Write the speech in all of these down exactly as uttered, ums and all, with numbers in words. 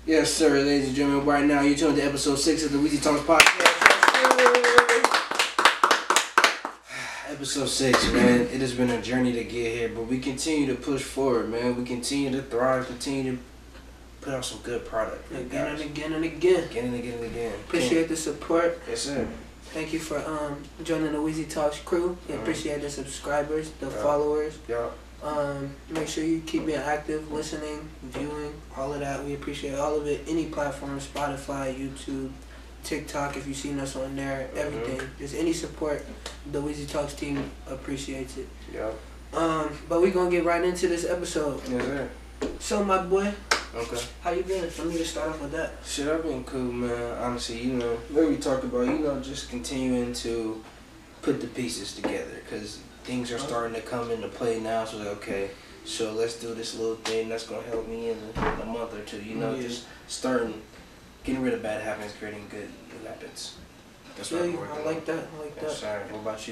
Yes, sir, ladies and gentlemen. Right now, you're tuned to episode six of the Weezy Talks podcast. Episode six, man. It has been a journey to get here, but we continue to push forward, man. We continue to thrive, continue to put out some good product. Again guys. and again and again. Again and again and again. Appreciate the support. Yes, sir. Thank you for um joining the Weezy Talks crew. We appreciate the subscribers, the yeah. followers. Yeah. Um, make sure you keep being active, listening, viewing, all of that. We appreciate all of it. Any platform, Spotify, YouTube, TikTok, if you've seen us on there, everything. Mm-hmm. Just any support, the Weezy Talks team appreciates it. Yeah. Um, but we gonna get right into this episode. Yes, sir. So, my boy. Okay. How you been? Let me just start off with that. Shit, I've been cool, man. Honestly, you know, like we talked about, you know, just continuing to put the pieces together, because things are starting to come into play now. So, like, okay, so let's do this little thing that's going to help me in a, in a month or two, you know, yeah. just starting, getting rid of bad habits, creating good new habits. That's yeah, what I'm working I like on. that. I like yes, that. Sorry. What about you?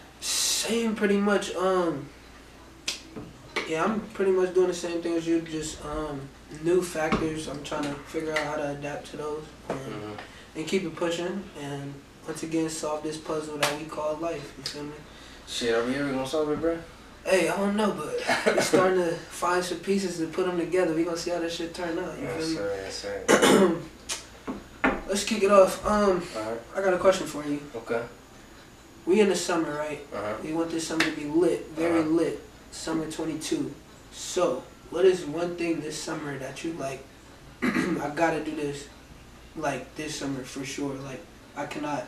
Same, pretty much. Um, yeah, I'm pretty much doing the same thing as you. Just um, new factors. I'm trying to figure out how to adapt to those and, mm-hmm. and keep it pushing. And once again, solve this puzzle that we call life. You feel me? Shit, are we ever gonna solve it, bro? Hey, I don't know, but we're starting to find some pieces to put them together. We gonna see how this shit turn out. You yes, feel me? sir. Yes, sir. Let's kick it off. Um, right. I got a question for you. Okay. We in the summer, right? Uh-huh. We want this summer to be lit, very uh-huh. lit. Summer twenty-two. So, what is one thing this summer that you like? I gotta do this, like this summer for sure. Like I cannot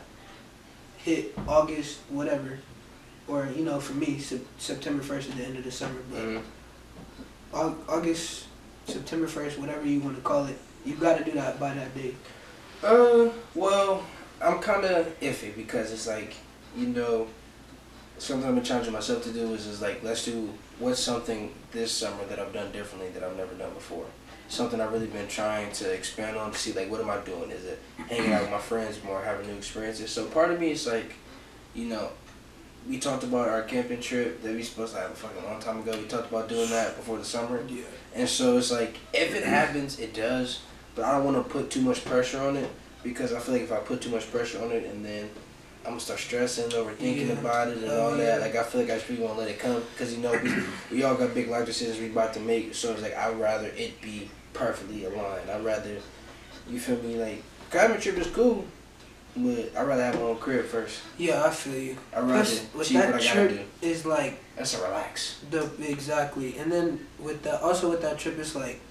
hit August, whatever, or you know, for me, se- September first is the end of the summer. But mm-hmm. August, September first, whatever you want to call it, you gotta do that by that date. Uh, well, I'm kind of iffy because it's like, you know, something I've been challenging myself to do is, is like, let's do what's something this summer that I've done differently that I've never done before. Something I've really been trying to expand on to see, like, what am I doing? Is it hanging out with my friends more, having new experiences? So part of me is like, you know, we talked about our camping trip that we supposed to have a fucking long time ago. We talked about doing that before the summer. Yeah. And so it's like, if it happens, it does. But I don't want to put too much pressure on it, because I feel like if I put too much pressure on it and then I'm going to start stressing, overthinking yeah. about it and oh, all yeah. that, like I feel like I just really want to let it come, because, you know, we, we all got big life decisions we about to make, so it's like I'd rather it be perfectly aligned. I'd rather, you feel me, like, cabin trip is cool, but I'd rather have my own crib first. Yeah, I feel you. I'd rather see what I gotta trip do. is like... That's a relax. The, exactly. And then with that, also with that trip, it's like,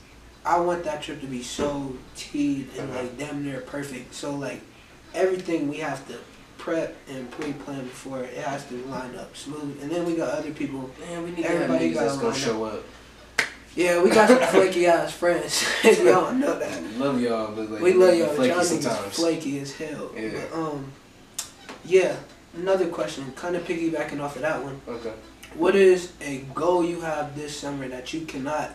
I want that trip to be so teed and uh-huh. like damn near perfect. So like everything we have to prep and pre-plan before it has to line up smooth. And then we got other people. Man, we need everybody to have niggas that's gonna show up. Yeah, we got some flaky ass friends. Y'all know that. Love y'all, but like we love y'all. Flaky Y'all sometimes. niggas flaky as hell. Yeah. But, um, yeah. Another question, kind of piggybacking off of that one. Okay. What is a goal you have this summer that you cannot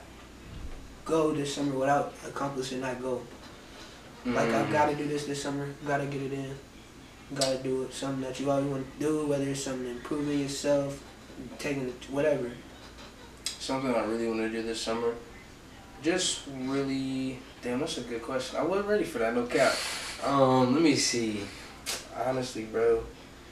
go this summer without accomplishing that goal? Mm-hmm. Like, I've got to do this this summer. Got to get it in. Got to do it. Something that you always want to do, whether it's something improving yourself, taking it, whatever. Something I really want to do this summer. Just really, damn, that's a good question. I wasn't ready for that, no cap. Um, let me see. Honestly, bro,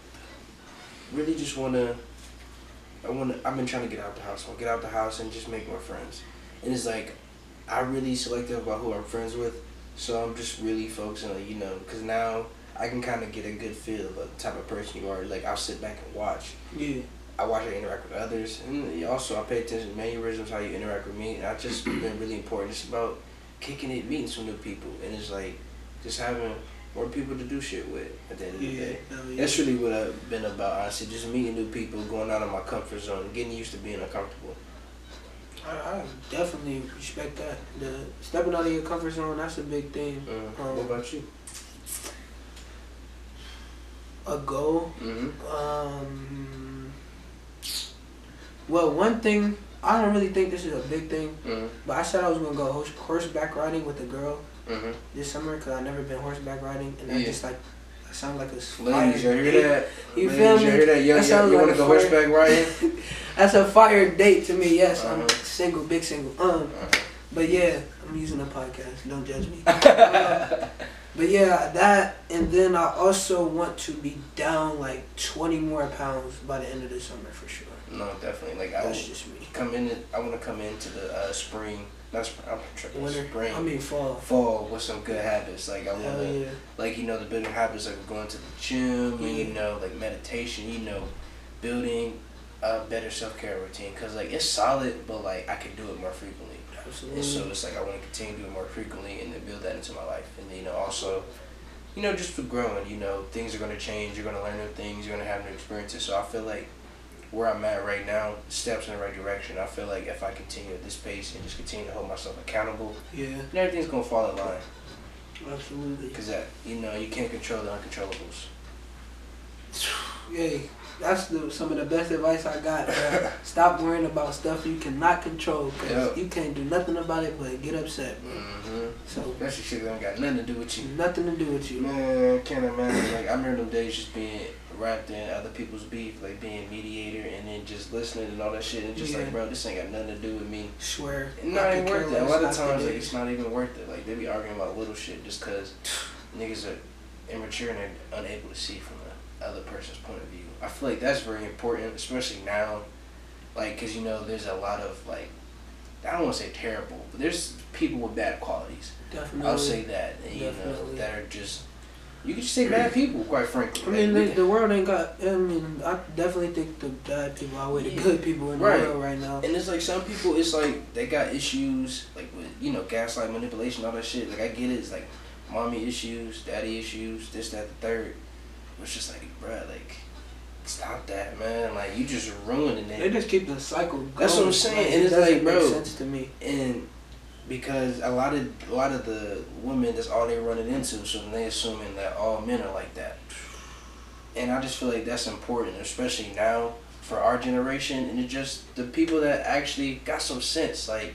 really just want to, I want to, I've been trying to get out the house. I want to get out the house and just make more friends. And it's like, I'm really selective about who I'm friends with, so I'm just really focusing on, you know, because now I can kind of get a good feel of the type of person you are. Like, I'll sit back and watch. Yeah. I watch how you interact with others, and also I pay attention to mannerisms, how you interact with me, and I just been really important. It's about kicking it, meeting some new people, and it's like just having more people to do shit with at the end of the yeah, day. yeah. That's really what I've been about, honestly, just meeting new people, going out of my comfort zone, getting used to being uncomfortable. I, I definitely respect that. The stepping out of your comfort zone, that's a big thing. Mm. Um, what about you? A goal? Mm-hmm. Um... Well, one thing, I don't really think this is a big thing, mm-hmm. but I said I was going to go horse, horseback riding with a girl mm-hmm. this summer because I've never been horseback riding, and yeah. I just like, I sound like a Ladies, you hear that? You Ladies, feel me? You hear that? Yo, that yo, you like want to go fire. horseback riding? That's a fire date to me, yes. Uh-huh. I'm single, big single. Um, uh-huh. But yeah, I'm using a podcast. Don't judge me. uh, but yeah, that, and then I also want to be down like twenty more pounds by the end of the summer for sure. No, definitely. Like I That's just me. come in. I want to come into the uh, spring. Not spring. I'm tripping. Winter. Spring. I mean fall. Fall with some good habits. Like I want Hell to, yeah. like you know, the better habits like going to the gym and Yeah. you know, like meditation. You know, building a better self care routine. Cause like it's solid, but like I could do it more frequently. Absolutely. And so it's like I want to continue to do it more frequently and then build that into my life. And then, you know, also, you know, just for growing, you know, things are going to change. You're going to learn new things. You're going to have new experiences. So I feel like where I'm at right now, steps in the right direction. I feel like if I continue at this pace and just continue to hold myself accountable, Yeah. then everything's going to fall in line. Absolutely. Because, that you know, you can't control the uncontrollables. Hey, that's the, some of the best advice I got. Bro. Stop worrying about stuff you cannot control, because Yep. you can't do nothing about it but get upset, bro. Mm-hmm. So Especially shit that ain't got nothing to do with you. nothing to do with you. Man, I can't imagine. Like, I remember them days just being wrapped in other people's beef, like being mediator and then just listening and all that shit. And just Yeah. like, bro, this ain't got nothing to do with me. Swear. And not I even could worth it. care A lot of less after times, like, this. it's not even worth it. Like, they be arguing about little shit just because niggas are immature and they're unable to see from the other person's point of view. I feel like that's very important, especially now. Like, because, you know, there's a lot of, like, I don't want to say terrible, but there's people with bad qualities. Definitely. I'll say that. And, you know, Definitely. that are just, you can just say bad people, quite frankly. I mean, Like, the, we- the world ain't got. I mean, I definitely think the bad people outweigh the Yeah. good people in the Right. world right now. And it's like some people, it's like they got issues, like with, you know, gaslight, manipulation, all that shit. Like I get it, it's like mommy issues, daddy issues, this, that, the third. It's just like, bruh, like, stop that, man. Like, you just ruining it. They just keep the cycle going. That's what I'm saying, Like, and it it's doesn't like, make bro, sense to me. And because a lot of a lot of the women, that's all they running into, so they assuming that all men are like that. And I just feel like that's important, especially now for our generation, and it's just the people that actually got some sense. Like,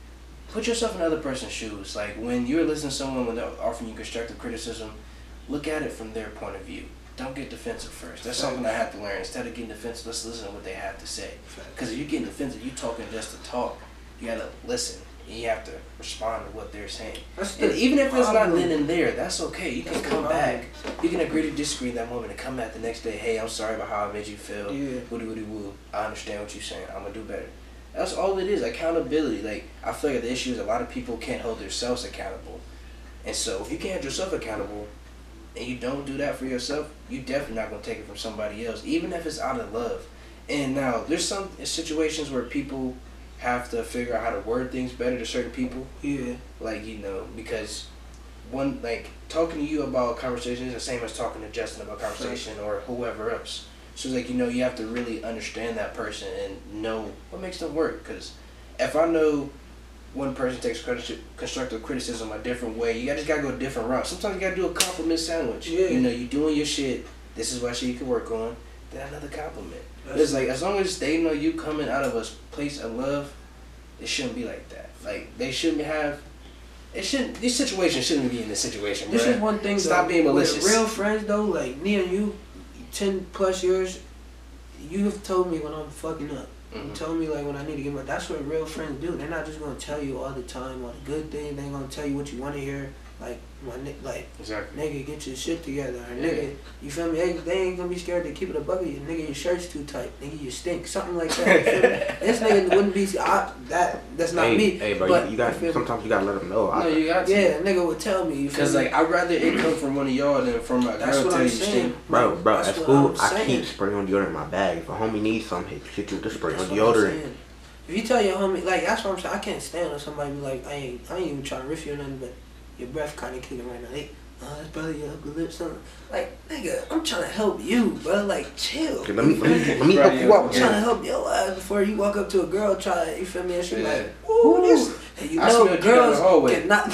put yourself in another person's shoes. Like, when you're listening to someone when they're offering you constructive criticism, look at it from their point of view. Don't get defensive first. That's something I have to learn. Instead of getting defensive, let's listen to what they have to say. Because if you're getting defensive, you're talking just to talk. You gotta listen. And you have to respond to what they're saying. That's And the even if it's not problem. then and there, that's okay. You can That's the come problem. back. You can agree to disagree in that moment and come back the next day. Hey, I'm sorry about how I made you feel. Yeah. Woody woody woo. I understand what you're saying. I'm gonna do better. That's all it is. Accountability. Like, I feel like the issue is a lot of people can't hold themselves accountable. And so if you can't hold yourself accountable and you don't do that for yourself, you definitely not gonna take it from somebody else, even if it's out of love. And now there's some situations where people have to figure out how to word things better to certain people. Yeah. Like, you know, because one, like, talking to you about a conversation is the same as talking to Justin about a conversation or whoever else. So it's like, you know, you have to really understand that person and know what makes them work. Because if I know one person takes criti- constructive criticism a different way, you just gotta go a different route. Sometimes you gotta do a compliment sandwich. Yeah. You know, you doing your shit. This is what shit you can work on. Then another compliment. But it's like, as long as they know you coming out of a place of love, it shouldn't be like that. Like, they shouldn't have. It shouldn't. These situations shouldn't be in this situation. This bruh. is one thing. Stop though, being malicious. With real friends though, like me and you, ten plus years, you have told me when I'm fucking up. You Mhm. told me like when I need to get my. That's what real friends do. They're not just gonna tell you all the time all the good things. They ain't gonna tell you what you want to hear. Like my ni- like Exactly. nigga, get your shit together. Or Yeah. nigga, you feel me? They, they ain't gonna be scared to keep it a bucket. You nigga, your shirt's too tight. Nigga, you stink. Something like that. You feel me? This nigga wouldn't be. I, that that's not hey, me. Hey, bro, but you, you got feel me? sometimes you gotta let them know. No, you got to. Yeah, nigga would tell me. You feel Because, me? like, I'd rather it come from one of y'all than from a That's girl what tell I'm you saying. stink. Bro, bro, That's at what school, I'm I saying. keep spraying on deodorant in my bag. If a homie needs something, he shit you with the spray That's on what I'm deodorant. saying. If you tell your homie, like, that's what I'm saying. I can't stand when somebody be like, I ain't, I ain't even trying to riff you or nothing, but your breath kind of kicking right now. Hey, oh, that's probably your upper lip, something. Like, nigga, I'm trying to help you, bro. Like, chill. Okay, let me let me, let me Right, help yeah. you out. I'm trying to help your ass before you walk up to a girl, try, you feel me? And she Yeah. like, ooh, this. And you I know, smelled you down the girls hallway. cannot.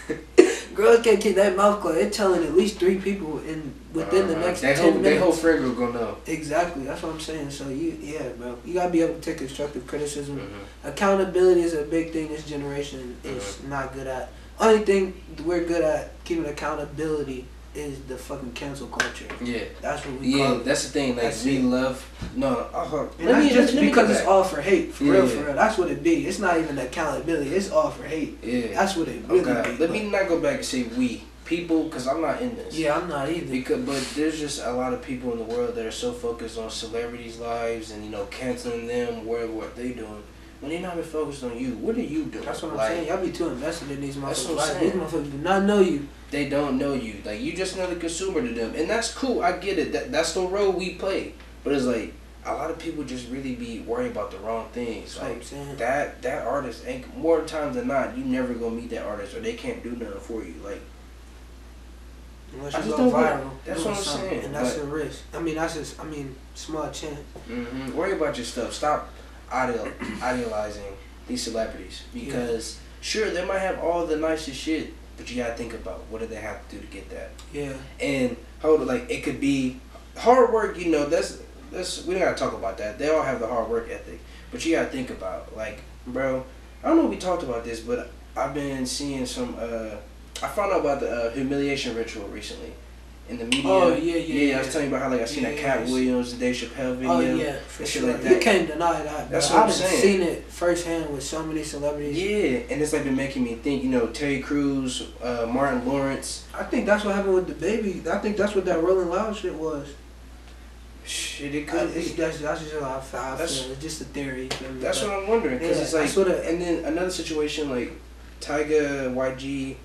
Girls can't keep that mouth closed. They're telling at least three people in within the Uh-huh. next They ten whole, minutes. they whole friend group gonna know. Exactly, that's what I'm saying. So you, yeah, bro, you gotta be able to take constructive criticism. Mhm. Accountability is a big thing this generation is Mhm. not good at. Only thing we're good at keeping accountability is the fucking cancel culture. Yeah. That's what we Yeah, call it. that's the thing. Like, That's we it. love. No, uh, And let that's me, just let me because go it's back. all for hate. For Yeah. real, for real. That's what it be. It's not even accountability. It's all for hate. Yeah. That's what it really Okay. be. Let me not go back and say we. People, because I'm not in this. Yeah, I'm not either. Because, but there's just a lot of people in the world that are so focused on celebrities' lives and, you know, canceling them, whatever what they doing. When they're not even focused on you, what are you doing? That's what I'm like, saying. Y'all be too invested in these That's motherfuckers. what I'm Like, saying. these motherfuckers do not know you. They don't know you. Like, you just another consumer to them. And that's cool. I get it. That That's the role we play. But it's like, a lot of people just really be worried about the wrong things. That's what I'm Like, saying. that that artist, ain't more times than not, you never gonna meet that artist or they can't do nothing for you. Like, Unless I you just go don't get viral. it. That's doing what I'm something, saying, And that's but- a risk. I mean, that's just, I mean, small chance. hmm worry about your stuff. Stop ideal, idealizing these celebrities. Because, sure, they might have all the nicest shit, but you gotta think about what do they have to do to get that. Yeah. And hold it, like, it could be hard work, you know, that's, that's, we don't gotta talk about that. They all have the hard work ethic. But you gotta think about, like, bro, I don't know if we talked about this, but I've been seeing some, uh, I found out about the uh, humiliation ritual recently in the media. Oh, yeah, yeah, Yeah, I was yeah. telling you about how, like, I seen that Cat Yes. Williams and Dave Chappelle video. Oh, yeah, for and shit sure. like You that. can't deny that. That's bro. what I'm I've saying. seen it firsthand with so many celebrities. Yeah, and it's like been making me think, you know, Terry Crews, uh, Martin Lawrence. I think that's what happened with the baby. I think that's what that Rolling Loud shit was. Shit, it I, could it's, be. that's, that's just how I feel. I That's- feel. It's just a theory. you feel me? That's But- what I'm wondering, because Yeah, it's like, that's what it- and then another situation like Tyga, Y G,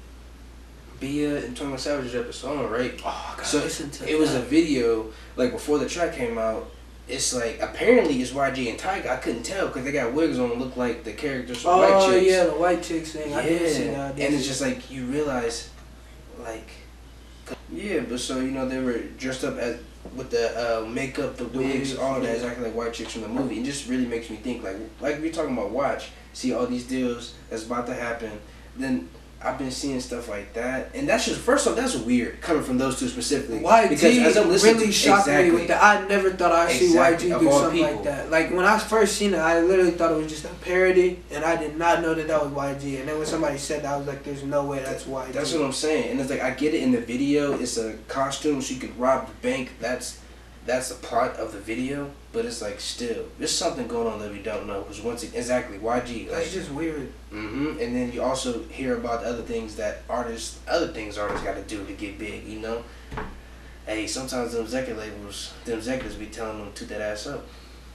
Bia, and twenty-one Savage dropped a song, right? Oh, I gotta So listen to it was a that. video, like before the track came out, it's like, apparently it's Y G and Tyga, I couldn't tell because they got wigs on, look like the characters from White Oh, Chicks. yeah, the white chicks thing. I did see that. I and did it's see just like, you realize, like, yeah, but so, you know, they were dressed up as, with the uh, makeup, the The wigs, wigs, all that, yeah. exactly like White Chicks from the movie. It just really makes me think, like, like we're talking about Watch, see all these deals that's about to happen, then I've been seeing stuff like that, and that's just, first off, that's weird coming from those two specifically. Y G as I'm listening really to- shocked exactly. me with that. I never thought I'd see Exactly, Y of G do all something people. like that. Like when I first seen it, I literally thought it was just a parody, and I did not know that that was Y G. And then when somebody said that, I was like, "There's no way that's Y G." That's what I'm saying, and it's like I get it in the video. It's a costume, so you could rob the bank. That's that's the plot of the video, but it's like still there's something going on that we don't know. Because once it, exactly Y G, like, That's just weird. hmm and then you also hear about the other things that artists, other things artists got to do to get big. You know, hey, sometimes them executive labels, them executives be telling them to toot that ass up.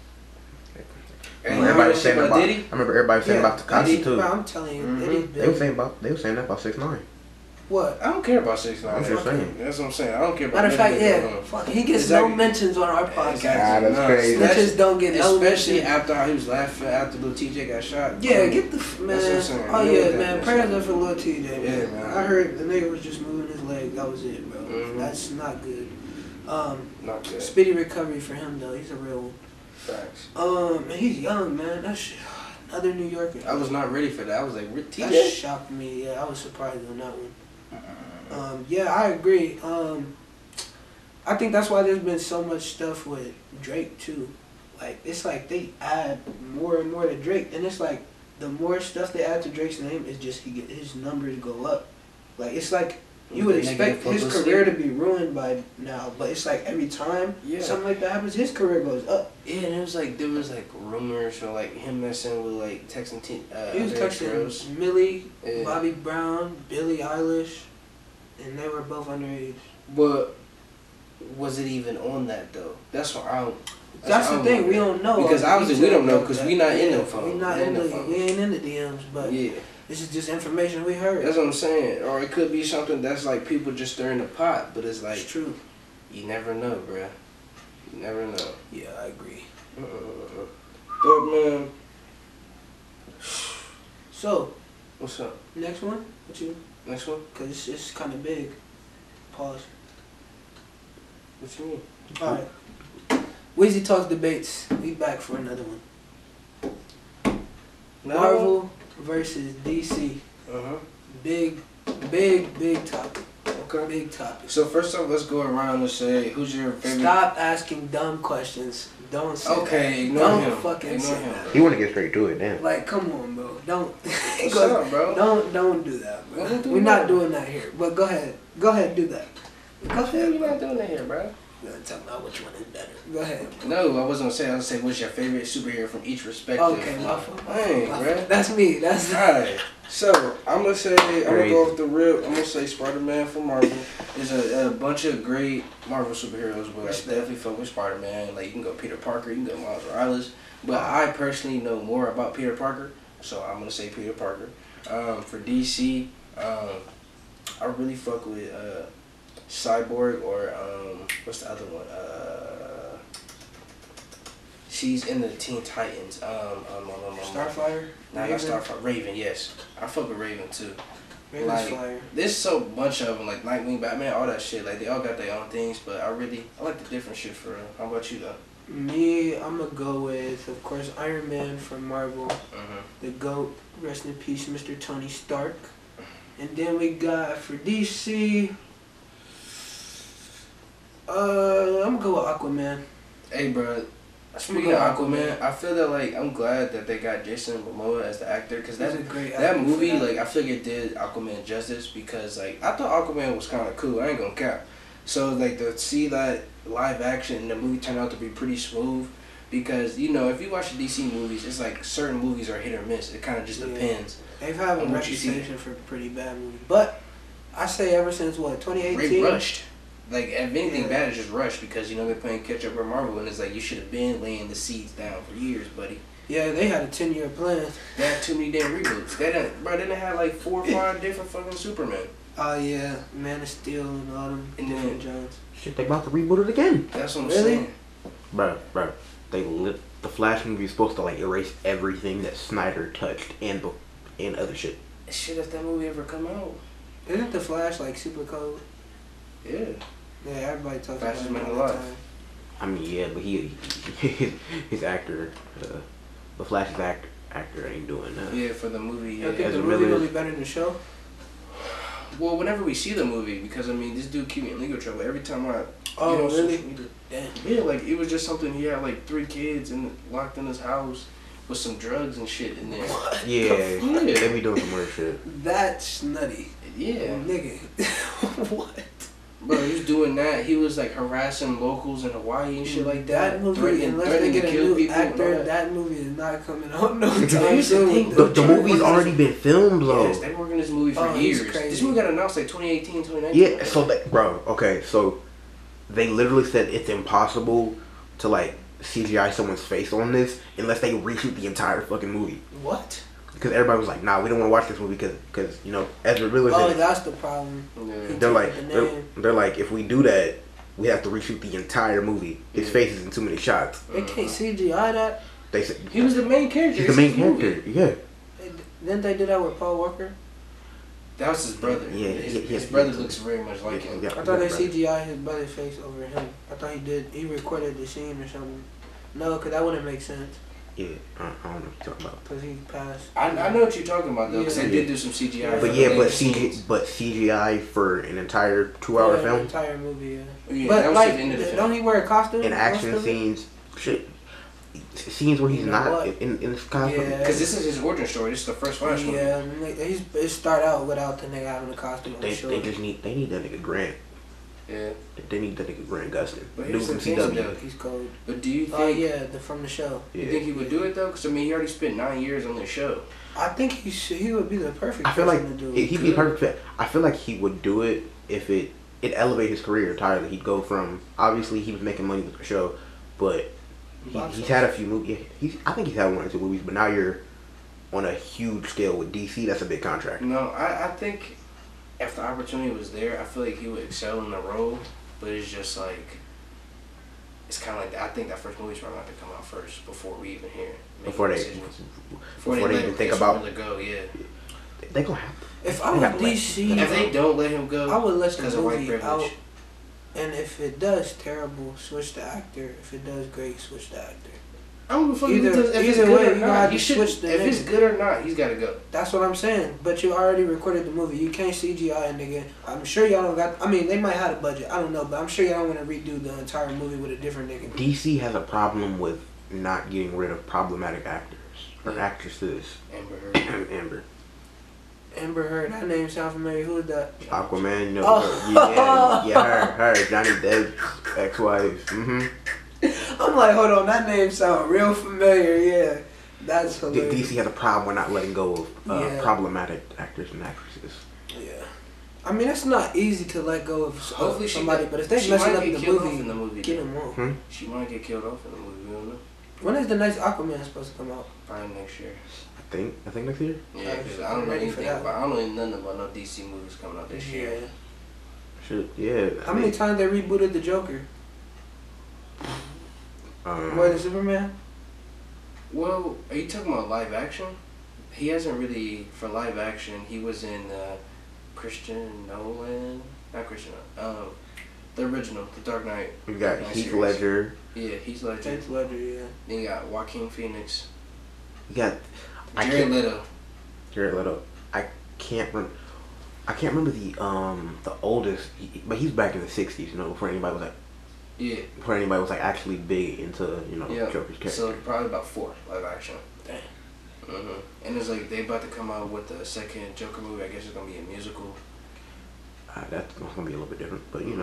I Hey, remember you everybody heard was saying shit about. I Diddy? remember everybody saying Yeah, about Takashi Diddy, too. Bro, I'm telling you, Mhm. Diddy's They were big. saying about. They were saying that about six nine. What? I don't care about six nine. I'm just saying. That's what I'm saying. I don't care about Matter of fact, anything yeah, going on. fuck, he gets Exactly. no mentions on our podcast. Exactly. Ah, that's No, crazy. that's- Snitches don't get no Especially mention. after how he was laughing after Lil T J got shot. Yeah, get the f- man. That's what I'm saying. Oh You yeah, know that- man. that's Prayers what- up for Lil T J. Yeah, Man. man. I heard the nigga was just moving his leg. That was it, bro. Mhm. That's not good. Um, Not good. speedy recovery for him though. He's a real one. Facts. Um, and he's young, man. That's another New Yorker. I was not ready for that. I was like, T That J? shocked me. Yeah, I was surprised on that one. Um, yeah, I agree. Um, I think that's why there's been so much stuff with Drake too. Like it's like they add more and more to Drake, and it's like the more stuff they add to Drake's name, it's just he get his numbers go up. Like it's like you would Negative expect his publicity. career to be ruined by now, but it's like every time Yeah. something like that happens, his career goes up. Yeah, and it was like, there was like rumors or like him messing with like texting t- uh, He was underage girls. texting Millie, Yeah. Bobby Brown, Billie Eilish, and they were both underage. But was it even on that though? That's what I don't. That's what the I'm thing, we wondering. don't know. Because obviously we don't know because we not in Yeah, them phones. We not We in the, them phones. we ain't in the D Ms, but Yeah. this is just information we heard. That's what I'm saying. Or it could be something that's like people just stirring the pot, but it's like, It's true. you never know, bruh. You never know. Yeah, I agree. Uh-uh. But man, So, what's up? next one? What you? Next one? Because it's, it's kind of big. Pause. What you mean? Alright. Weezy Talks Debates. We back for another one. Marvel versus D C. Uh huh. Big, big, big topic. Okay. Big topic. So first off, let's go around and say who's your favorite. Stop asking dumb questions. Don't say Okay, that. ignore Don't him. fucking Ignore say him. that. He want to get straight to it, damn. Like, come on, bro. Don't. What's go- up, bro? Don't don't do that, bro. Don't do We're not that. doing that here. But go ahead. Go ahead, do that. Go Hell, ahead. you not doing that here, bro. We're gonna talk about which one is better. Go ahead. No, I wasn't gonna say. I was gonna say, what's your favorite superhero from each perspective? Okay, my fault. my Dang, fault, my bro. fault. That's me. That's Alright, so I'm gonna say I'm gonna Crazy. go off the rip. I'm gonna say Spider-Man from Marvel. There's a, a bunch of great Marvel superheroes, but I definitely fuck with Spider-Man. Like you can go Peter Parker, you can go Miles Morales, but I personally know more about Peter Parker, so I'm gonna say Peter Parker. Um, for D C, um, I really fuck with uh, Cyborg or um, what's the other one? Uh, she's in the Teen Titans. Um, um, um, um, um, Starfire. Nah, not Raven? Starfire. Raven, yes. I fuck with Raven too. Raven's like, fire. There's so bunch of them, like Nightwing, Batman, all that shit. Like they all got their own things, but I really I like the different shit for real. How about you though? Me, I'm gonna go with, of course, Iron Man from Marvel. Mm-hmm. The GOAT, rest in peace, Mister Tony Stark. And then we got for D C. Uh, I'm gonna go with Aquaman. Hey, bro. Speaking of Aquaman, I feel that like I'm glad that they got Jason Momoa as the actor because That's that a great that actor for movie that. like I feel like it did Aquaman justice because like I thought Aquaman was kind of cool. I ain't gonna cap. So like to see that live action and the movie turned out to be pretty smooth because you know if you watch the D C movies, it's like certain movies are hit or miss. It kind of just Yeah. depends. They've had a on what you see. reputation for pretty bad movies, but I say ever since what twenty They eighteen. rushed. Like if anything Yeah. bad is just rushed because you know they're playing catch up with Marvel and it's like you should have been laying the seeds down for years, buddy. Yeah, they had a ten year plan. They had too many damn reboots. They didn't, bro. They didn't have like four or five different fucking Supermen. Oh yeah, Man of Steel and all them And different then- Jones. Shit, they about to reboot it again. That's what I'm Really? saying. Bro, bro. They lit the Flash movie is supposed to like erase everything that Snyder touched and bo- and other shit. Shit, if that movie ever come out, Isn't the Flash like super cold? yeah. Yeah, everybody talks Fastest about man it all the alive. time. I mean, yeah, but he his, his actor, uh, the Flash's act, actor ain't doing that. Yeah, for the movie. You Yeah. don't think As the a movie really- will be better than the show? Well, whenever we see the movie, because I mean, this dude keep me in legal trouble every time I. Oh, get on really? social media. Damn. Yeah, like it was just something. He had like three kids and locked in his house with some drugs and shit in there. Yeah, Yeah. they be doing some weird shit. That's nutty. Yeah. Nigga. What? Bro, he was doing that. He was like harassing locals in Hawaii and shit like that. That movie, threatening, unless they threatening get to a kill new people and all actor, that. that movie is not coming out no Here's time the soon. thing, The, the movie's already been filmed though. Yes, they were working this movie for Oh, he's years. crazy. This movie got announced like twenty eighteen, twenty nineteen. Yeah, so that, bro, okay, so they literally said it's impossible to like C G I someone's face on this unless they reshoot the entire fucking movie. What? Because everybody was like, nah, we don't want to watch this movie because, because you know, Ezra Miller's Oh, in it. that's the problem. Yeah. They're like, the they're, name. they're like, if we do that, we have to reshoot the entire movie. His Yeah. face is in too many shots. They can't C G I that. They said He was the main character. he's the It's main his movie. character. Yeah. Didn't they do that with Paul Walker? That was his brother. Yeah, his, yeah, his yeah. brother looks very much like Yeah, him. yeah. I thought they brother. C G I his brother's face over him. I thought he did. He recorded the scene or something. No, because that wouldn't make sense. Yeah, I, I don't know what you're talking about. Because he passed. I, I know what you're talking about though, because Yeah. they did do some C G I. But for But the yeah, but later C G, scenes. but C G I for an entire two-hour Yeah, the film entire movie, yeah. Yeah, but that was like, at the end of the film. don't he wear a costume? and action most of it? scenes, shit, scenes where he's You know not what? in, in his costume. Yeah. Because this is his origin story. This is the first Flash movie. Yeah, nigga, he's it start out without the nigga having a costume. I'm They, sure. they just need they need that nigga Grant. Yeah. They need that nigga Grant Gustin. But Dude here's from the C thing, W. though. He's cold. But do you think Oh yeah, the from the show. you think he would do it though? Because I mean, he already spent nine years on this show. I think he should, he would be the perfect I feel like person to do he- it. he'd be perfect fit. I feel like he would do it if it it elevate his career entirely. He'd go from obviously he was making money with the show, but he, Box he's office. had a few movies. He's I think he's had one or two movies, but now you're on a huge scale with D C. That's a big contract. No, I, I think if the opportunity was there, I feel like he would excel in the role. But it's just like it's kind of like I think that first movie's probably going to come out first before we even hear it. Make Before they decisions. before they let even him- think let about Miller go, yeah. they gonna have to. If I They was gotta let- D C, If they don't let him go, I would let the because of white movie privilege. out. And if it does terrible, switch the actor. If it does great, switch the actor. I don't give a fuck if, Either- it does, if it's either good way, or you gotta not. have He to should. switch the If it's nigga. good or not, he's got to go. That's what I'm saying. But you already recorded the movie. You can't C G I a nigga. I'm sure y'all don't got. I mean, they might have a budget. I don't know, but I'm sure y'all don't want to redo the entire movie with a different nigga. D C has a problem with not getting rid of problematic actors or Yeah. actresses. Amber Heard. Amber. Amber Heard. That name sound familiar. Who is that? Aquaman, no, Oh. yeah, yeah, her, her, Johnny Depp's ex-wife. Mm-hmm. I'm like, hold on, that name sound real familiar. Yeah, that's D- hilarious. D C has a problem with not letting go of uh, Yeah. problematic actors and actresses. Yeah. I mean, it's not easy to let go of s- Hopefully of she somebody, get- but if they she messing might up get the killed movie, off in the movie, get though. them off. Hmm? She might get killed off in the movie. We don't know. When is the next Aquaman supposed to come out? Probably next year. I think, I think next year. Yeah, I'm because I don't know ready for anything that. about. I don't know nothing about no D C movies coming out this year. Shit, yeah. How I many mean, times they rebooted the Joker? um, More than Superman? Well, are you talking about live action? He hasn't really for live action. He was in uh, Christian Nolan, not Christian. Um, the original, The Dark Knight. we got Dark Knight Heath series. Ledger. Yeah, he's legend. Heath Ledger, yeah. Then you got Joaquin Phoenix, We got I Jared can't- Leto. Jared Leto. I can't rem- I can't remember the um the oldest, he- but he's back in the sixties. You know, before anybody was like Yeah, before anybody was like actually big into you know yeah. Joker's character. So probably about four live action. Damn. hmm And it's like they about to come out with the second Joker movie. I guess it's gonna be a musical. uh, that's gonna be a little bit different, but you know,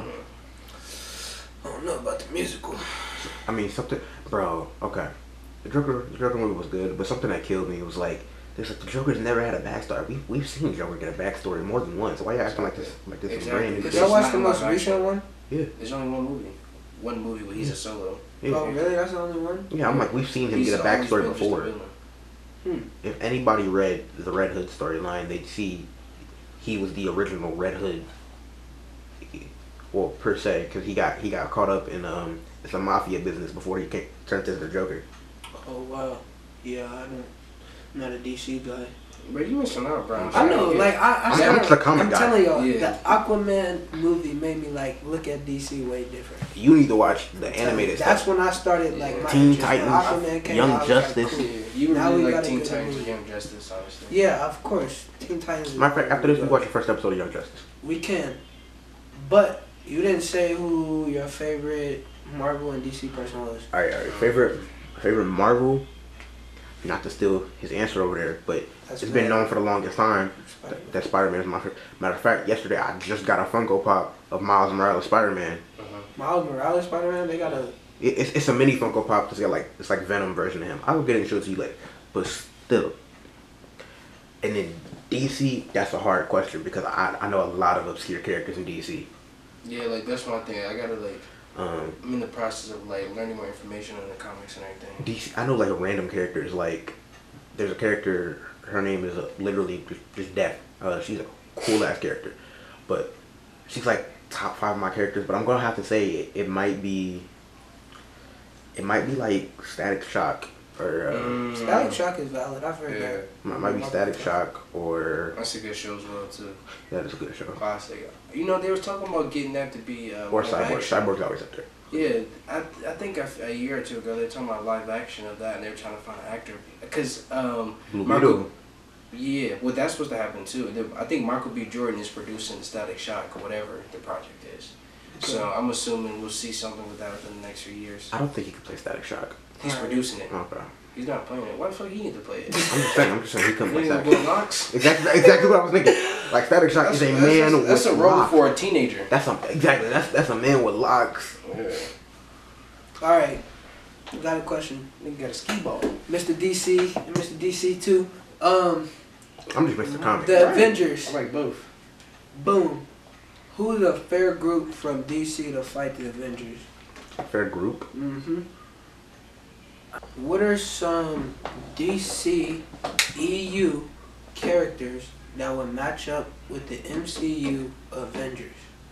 Mhm. I don't know about the musical. I mean something, bro. Okay, the Joker the Joker movie was good, but something that killed me was like. There's like the Joker's never had a backstory. We we've seen Joker get a backstory more than once. Why you acting like this like this is Exactly. brand new? Did It's y'all watch not the most live recent action. one? Yeah, There's only one movie. One movie where he's a solo. yeah. Oh, really? That's the only one? Yeah, I'm like we've seen him He's get a always backstory been just a before. villain. Hmm. If anybody read the Red Hood storyline, they'd see he was the original Red Hood. Well, per se, because he got he got caught up in um it's a mafia business before he came, turned into the Joker. Oh, wow. Yeah, I don't. I'm not a D C guy. But you missing out, bro. I know, Yeah. like, I, I I'm- started- I'm just a comic I'm guy. telling y'all, Yeah. the Aquaman movie made me, like, look at D C way different. You need to watch the animated That's stuff. when I started, like, my Teen interest. When Titans, Aquaman came Young out, I was Justice. Like, cool. Yeah, you Now really we like gotta Teen go to Titans the and movie. Young Justice, honestly. Yeah, of course. Teen Titans. is Matter of fact, after this, we good. watch the first episode of Young Justice. We can. But you didn't say who your favorite Marvel and D C person was. All right, all right. Favorite favorite Marvel. Not to steal his answer over there, but That's it's been bad. known for the longest time Spider-Man. that, that Spider-Man is my favorite. Matter of fact, yesterday I just got a Funko Pop of Miles Morales Spider-Man. Uh-huh. Miles Morales Spider-Man, they got a... It, it's, it's a mini Funko Pop. It's got like it's like Venom version of him. I will get into it to you later, but still. And then D C, that's a hard question because I I know a lot of obscure characters in D C. Yeah, like that's one thing. I gotta like. Um, I'm in the process of like learning more information on the comics and everything. D C, I know like random characters. Like there's a character. Her name is uh, literally just, just Death. Uh, she's a cool ass character, but she's like top five of my characters. But I'm gonna have to say it, it might be. It might be like Static Shock or uh, Mm. Static Shock is valid. I've heard Yeah, that. might, might be Static Shock or that's a good show as well too. that is a good show. Classic. You know they were talking about getting that to be uh, Or live Cyborg. action. Cyborg's always up there. Yeah, I I think a, a year or two ago they were talking about live action of that, and they were trying to find an actor because um Blue Marco- Beetle. yeah, well that's supposed to happen too. The- I think Michael B. Jordan is producing Static Shock or whatever the project is. So I'm assuming we'll see something with that within the next few years. I don't think he can play Static Shock. He's Alright. producing it. Okay. He's not playing it. Why the fuck he need to play it? I'm just saying. I'm just saying he couldn't play He ain't Static gonna Shock. blow locks. Exactly. Exactly what I was thinking. Like Static Shock That's, is a that's, man that's, that's with a role locks. for a teenager. That's a, exactly. That's that's a man with locks. Yeah. All right. We got a question. Nigga got a ski ball. Mister D C and Mister D C two. Um, I'm just Mister Comic. the Right. Avengers. I like both. Boom. Who's a fair group from D C to fight the Avengers? Fair group. Mm-hmm. What are some D C E U characters that would match up with the M C U Avengers?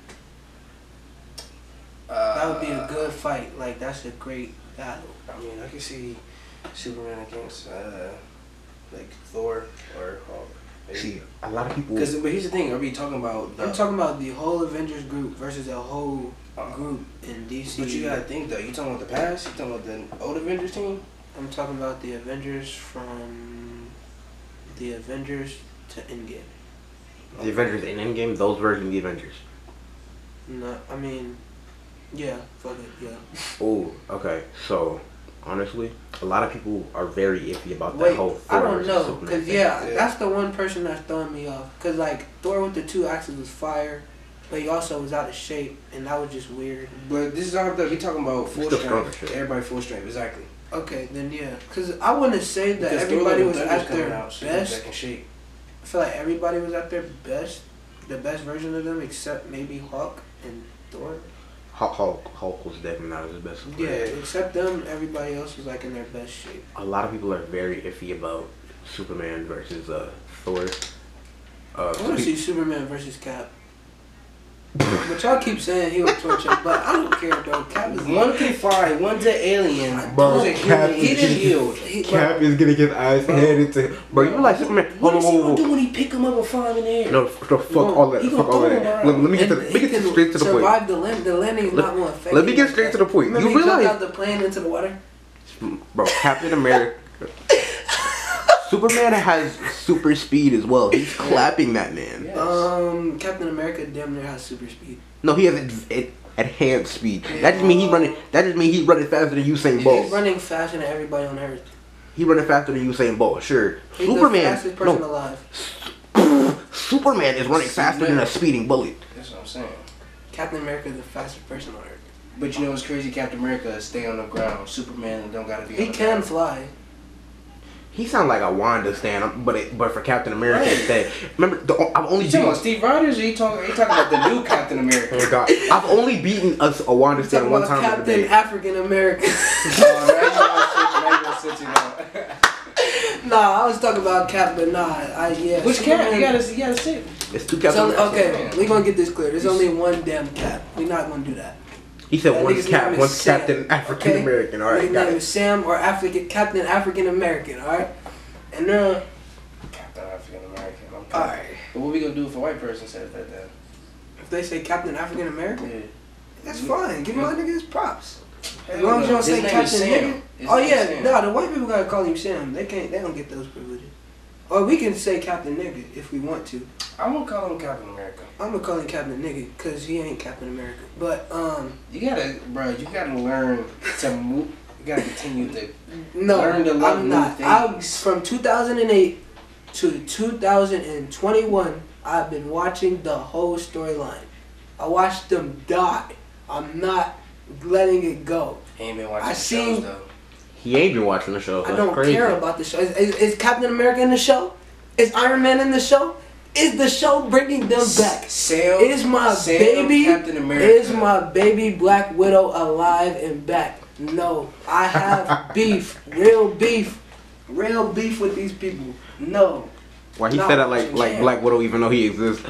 Uh, That would be a good fight. Like, that's a great battle. I mean, I can see Superman against uh, like Thor or Hulk. See, a lot of people. Because, but here's the thing: are we talking about? The, I'm talking about the whole Avengers group versus a whole Uh, group in D C. But you gotta think though. You talking about the past? You talking about the old Avengers team? I'm talking about the Avengers from the Avengers to Endgame. The Avengers in Endgame, those versions of the Avengers. No, I mean, yeah, fuck it, yeah. Oh, okay. So, honestly. A lot of people are very iffy about that Wait, whole I Thor don't versus know, Superman cause thing. yeah, Yeah. that's the one person that's throwing me off. Cause like Thor with the two axes was fire, but he also was out of shape, and that was just weird. But this is all that we talking about full Still stronger strength. shit. Everybody full strength, exactly. Okay, then yeah, cause I wouldn't say that Because Thor everybody Love was and Thunder's at coming their out, so he's best. back in shape. I feel like everybody was at their best, the best version of them, except maybe Hulk and Thor. Hulk, Hulk, Hulk was definitely not his best. Yeah, player. except them, everybody else was like in their best shape. A lot of people are very iffy about Superman versus uh, Thor. Uh, I want to see Superman versus Cap. But y'all keep saying he was torture, but I don't care, bro. Cap is One can fly, one's an alien, Bro, one's a Cap human. is He didn't yield. He, Cap is getting his eyes handed to him. Bro, you like Superman? What Hold on, is he whoa, gonna do whoa, when he pick him up and fly him in the air? No, no, fuck all that. He Fuck gonna all throw that. him around. Let, let me get to and the, he let me get can straight to the point. survive the land. The landing is Let- not going to affect let me him get like straight that. to the point. Remember You he jumped realize- out the plane into the water? Bro, Captain America. Superman has super speed as well. He's clapping that man. Yes. Um, Captain America damn near has super speed. No, he has ad- ad- enhanced speed. That just mean he's running. That just mean he's running faster than Usain Bolt. He's running faster than everybody on Earth. He running faster than Usain Bolt. Sure. He's Superman. the fastest person No, alive. Superman is running faster than a speeding bullet. That's what I'm saying. Captain America is the fastest person on Earth. But you know what's crazy? Captain America stay on the ground. Superman don't gotta be. He on the can ground. fly. He sound like a Wanda stan, but it, but for Captain America instead. Remember, the, I've only You talking about beaten. Steve Rogers? Or you talking? You talking about the new Captain America? Oh God, I've only beaten us a Wanda Talking stan one about time in the Captain day. African American. Oh, now you gonna switch- now you gonna switch it up. Nah, I was talking about Cap, but nah, I yeah. Which Cap? Superman- You gotta, you gotta say. It's two It's Captain only, America. okay, we gonna get this clear. There's only one damn Cap. We not gonna do that. He said That one nigga's cap, name is one Sam, Captain African okay? American. All right, His got name it. is Sam or African Captain African American. All right, and uh, Captain African American. Okay. all right. But what we gonna do if a white person says that then? If they say Captain African American, Yeah. that's fine. Give my nigga his props. As Hell long as you no. don't say His name is Captain Sam. nigga. His Oh name is yeah, Sam. no, the white people gotta call him Sam. They can't. They don't get those privileges. Or we can say Captain nigga if we want to. I'm gonna call him Captain America. I'm gonna call him Captain nigga because he ain't Captain America. But um, You gotta, bro. You gotta learn to move. You gotta continue to. no, Learn to love I'm new not. I things. from two thousand eight to two thousand twenty-one, I've been watching the whole storyline. I watched them die. I'm not letting it go. He ain't been watching I the seen- shows though. He ain't been watching the show. I That's don't crazy. care about the show. Is, is, is Captain America in the show? Is Iron Man in the show? Is the show bringing them back? Sam. Is my Sam, baby? Captain America. Is my baby Black Widow alive and back? No, I have beef, real beef, real beef with these people. No, Why he No, said that like she like can't. Black Widow even though he exists.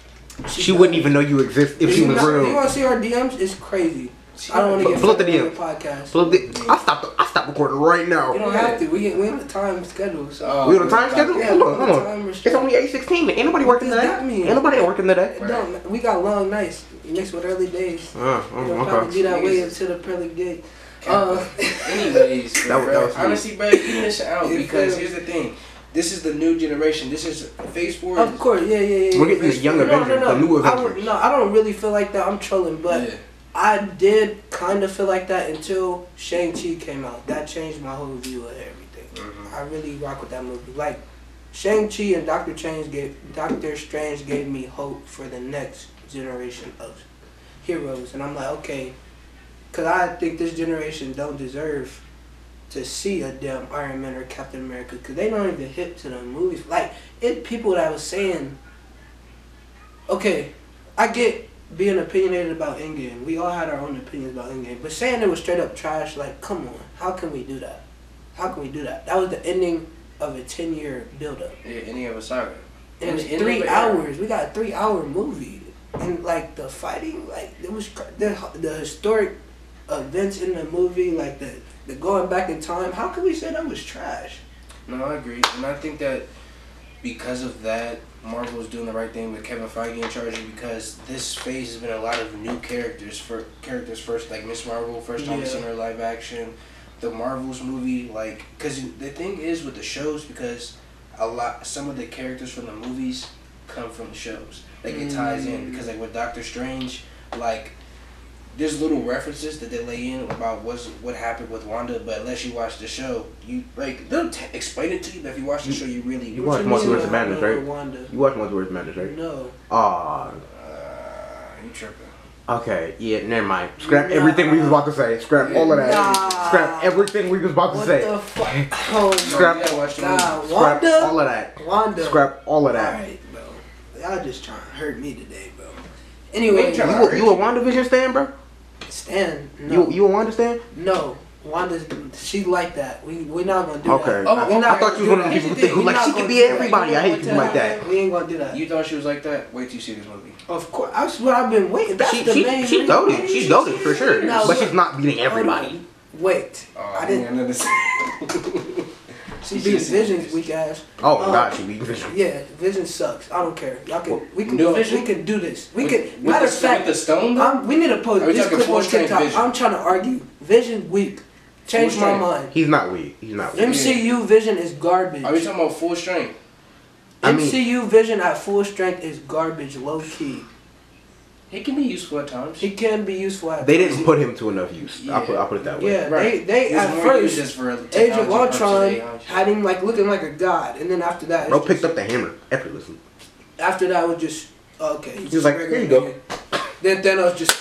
She She does. wouldn't even know you exist if she you was not- You real. want to see our D Ms? It's crazy. I don't want to Pull- get pull up the fucked D on M. the podcast. So the, I stopped. I stopped recording right now. You don't have to. We get we have a time schedule. So. Oh, We on a time schedule? Yeah, Hold we on, on hold a on. time It's restrict- only eight sixteen. Ain't nobody working does today. that mean? Ain't nobody working today. It don't. We got long nights mixed with early days. Uh, It'll oh, probably be okay. that way until the pearly gate. Uh, Anyways, That was- bro, that was me. honestly, bro, you missing out You because feel- here's the thing. This is the new generation. This is Phase Four. of course, yeah, yeah, yeah. We're getting the young no, Avengers, no, no. the new I would, Avengers. no, I don't really feel like that. I'm trolling, but Yeah. I did kind of feel like that until Shang-Chi came out. That changed my whole view of everything. Mhm. I really rock with that movie. Like Shang-Chi and Doctor Strange gave Doctor Strange gave me hope for the next generation of heroes, and I'm like, okay, cause I think this generation don't deserve to see a damn Iron Man or Captain America, cause they don't even hit to the movies. Like it, people that was saying, okay, I get being opinionated about Endgame. We all had our own opinions about Endgame, but saying it was straight up trash, like, come on, how can we do that? How can we do that? That was the ending of a ten year build up. Yeah, any of a saga. And it's Any- any three of it era. hours. We got a three hour movie. And like the fighting, like it was cr- the the historic events in the movie, like the the going back in time. How can we say that was trash? No, I agree, and I think that because of that, Marvel is doing the right thing with Kevin Feige in charge because this phase has been a lot of new characters for characters first, like Miss Marvel, first time we Yeah. seen her live action, the Marvels movie, like because the thing is with the shows because a lot some of the characters from the movies come from the shows, like it ties in Mm. because like with Doctor Strange, like there's little references that they lay in about what's what happened with Wanda, but unless you watch the show, you like they'll t- explain it to you. But if you watch the show, you really You watch Multiverse Madness, right? Wanda. You watch Multiverse Madness, right? No. Aw. Uh, you tripping? Okay, yeah, never mind. Scrap everything we was about to say. Scrap all of that. Nah. Scrap everything we was about to What say. the fuck? Oh Scrap- my You gotta watch the God. movie. Scrap Wanda? all of that. Wanda. Scrap all of that. Alright, bro. Y'all just trying to hurt me today, bro. Anyway, We ain't tryna- You, you a WandaVision stan, bro? Stan, no. You you a Wanda stan? No. Wanda's, she like that. We we not gonna do Okay. that. Oh, I, we not I thought you was one of the gonna people do who think who We like not she gonna could be do that. everybody. I hate people like that. We ain't gonna do that. You thought she was like that? Wait till you see this movie. Of course, that's what I've been waiting. That's She the she main she reason. goaded. She's goaded for sure. No, But look. she's not beating Hold everybody. on. Wait, Oh, I didn't. Man, She You beat should've seen Vision's this. weak ass. Oh my Um, god, she beat Vision. Yeah, Vision sucks. I don't care. Y'all can. We can New go. Vision? We can do this. We With- can. with Matter the- of fact, with the stone, though? I'm, we need to post Are we this talking clip full on strength TikTok. Vision? I'm trying to argue. Vision weak. Change Full my strength. mind. He's not weak. He's not weak. M C U Vision is garbage. Are we talking about full strength? I mean- M C U Vision at full strength is garbage, low key. He can be useful at times. He can be useful at They times. didn't put him to enough use. I'll put I'll put it that way. Yeah, Right. they they He was at more used first just for Age of technology purposes, Ultron A I. had him like looking like a god, and then after that, it's Bro just- picked up the hammer effortlessly. after that was just okay. He's was just like, a regular "Here you go." nigga. Then Thanos just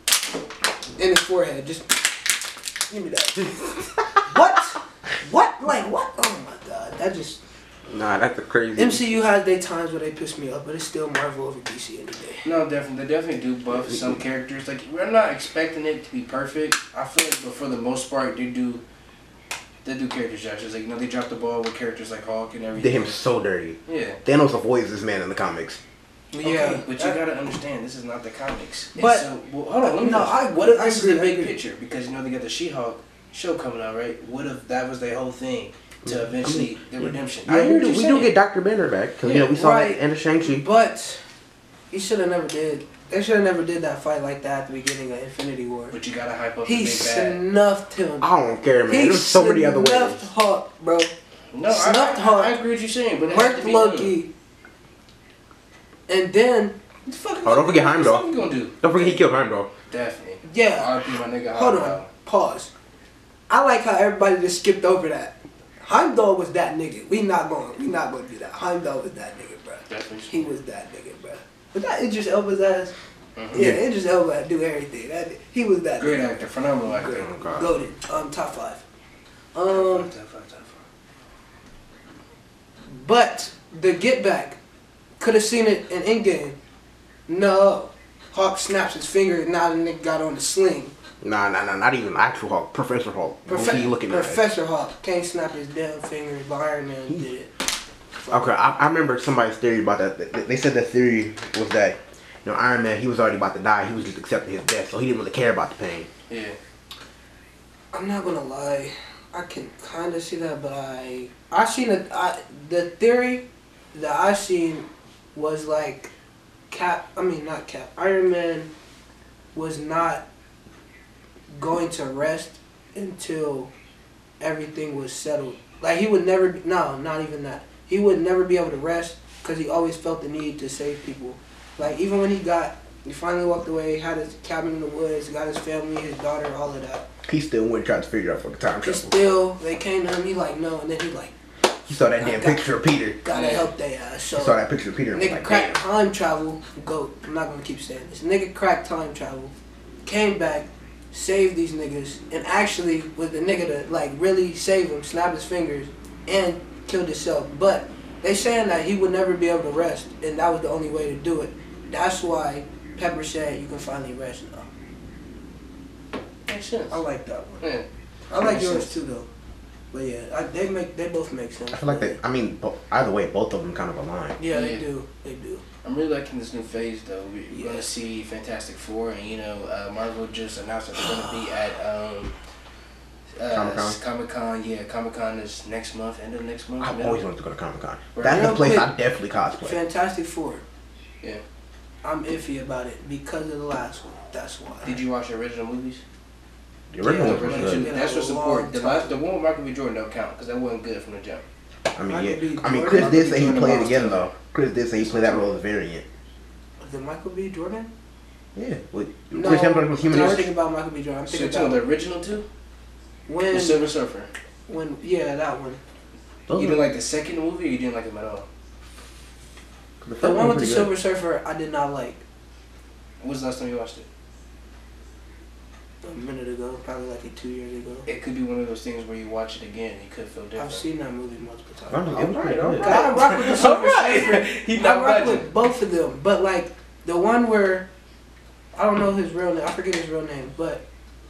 in his forehead, just give me that. What? What? Like what? Oh my god, that just Nah, that's a crazy. M C U has their times where they piss me off, but it's still Marvel over D C any day. No, definitely. They definitely do buff some characters. Like, we're not expecting it to be perfect. I feel like, but for the most part, they do. They do character justice. Like, you know, they drop the ball with characters like Hulk and They everything. did him so dirty. Yeah. Thanos avoids this man in the comics. Okay, Yeah, but you that- gotta understand, this is not the comics. And But- so, well, hold on, let me No, no, I- What if I this agree, is the I big agree. picture? Because you know they got the She-Hulk show coming out, right? What if that was their whole thing to eventually the redemption? Yeah, I hear we, what do, you're we saying. do get Doctor Banner back because you know we Yeah, saw right. that in the Shang-Chi. But he should have never did. They should have never did that fight like that at the beginning of Infinity War. But you gotta hype up He the big bad. snuffed him. I don't care, man. He There's so many other ways. snuffed Hulk, bro. No, I, snuffed I, Hulk. I agree with you saying, but it has to Mark be done. Loki. And then, What the fuck? Oh, don't forget Heimdall. What you gonna do? Don't forget he killed Heimdall. Definitely. yeah. R I P my nigga Hold Heimdall. on. Pause. I like how everybody just skipped over that. Heimdall was that nigga. We not going. We not going to do that. Heimdall was that nigga, bro. Definitely. He was that nigga, bro. But that Idris Elba's ass. Mhm. Yeah, Idris Elba do everything. That he was that. Great nigga. actor, phenomenal actor. Great. Oh, God. Goated. Um, top five. Top Um, five, top five, top five. but the get back could have seen it in Endgame. No, Hawk snaps his finger. And now the nigga got on the sling. Nah, nah, nah, not even actual Hulk. Professor Hulk. Profe- What's he looking at? Professor Hawk can't snap his damn finger. But Iron Man did it. Okay, I, I remember somebody's theory about that. They- They said that theory was that, you know, Iron Man, he was already about to die. He was just accepting his death, so he didn't really care about the pain. Yeah. I'm not gonna lie, I can kind of see that, but I I seen it. I the theory that I seen was like Cap. I mean not Cap. Iron Man was not going to rest until everything was settled. Like he would never. No, not even that. He would never be able to rest because he always felt the need to save people. Like even when he got, he finally walked away, had his cabin in the woods, got his family, his daughter, all of that. He still went and tried to figure out for the time He travel. still, they came to him, he like, no, and then he like, He saw that I damn got- picture of Peter. gotta Yeah. help they ass. So, He saw that picture of Peter and was nigga like, cracked damn. time travel, go, I'm not gonna keep saying this. Nigga cracked time travel, came back, saved these niggas, and actually was the nigga to like really save him, snap his fingers, and killed himself. But they saying that he would never be able to rest, and that was the only way to do it. That's why Pepper said you can finally rest now. Makes sense. I like that one. Yeah. I like Makes yours sense. too though. But yeah, I, they make they both make sense. I feel like they, I mean, bo- either way, both of them kind of align. Yeah, they Yeah. do. They do. I'm really liking this new phase though. We're Yeah. gonna see Fantastic Four, and you know, uh, Marvel just announced that they're gonna be at um, uh, Comic-Con? Comic Con. Yeah, Comic Con is next month, end of next month. I've middle. always wanted to go to Comic Con. Right. That's the Real place quick. I definitely cosplay. Fantastic Four. Yeah. I'm iffy about it because of the last one. That's why. Did you watch the original movies? The original Yeah, ones were the good. original- That's for a support. long The time. last, the one with Michael B. Jordan don't count because that wasn't good from the jump. I mean, Michael yeah. B. I mean, Jordan- Chris Michael did B. say he Jordan played lost again it. though. Chris did say he played that role as a variant. The Michael B. Jordan. Yeah. With No, Chris Hemsworth was Human I'm Torch. thinking about Michael B. Jordan. I'm So thinking you're talking about the original two? when, The Silver Surfer. when, yeah, that one. Those You are- didn't like the second movie, or you didn't like them at all? the The first one was with the pretty good. Silver Surfer, I did not like. When was the last time you watched it? A minute ago, probably like two years ago. It could be one of those things where you watch it again and you could feel different. I've seen that movie multiple times. Honestly, it was pretty Alright, good. alright. I rock with the Silver Alright. Surfer. He I not rock budging. with both of them, but like the one where I don't know his real name. I forget his real name, but